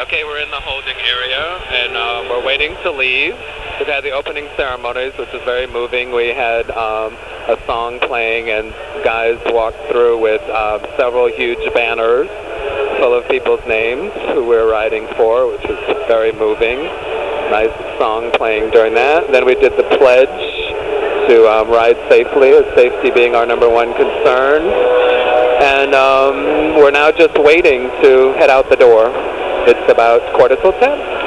Okay, we're in the holding area, and we're waiting to leave. We've had the opening ceremonies, which is very moving. We had a song playing, and guys walked through with several huge banners full of people's names who we're riding for, which was very moving. Nice song playing during that. Then we did the pledge to ride safely, with safety being our #1 concern. And we're now just waiting to head out the door. It's about 10:15.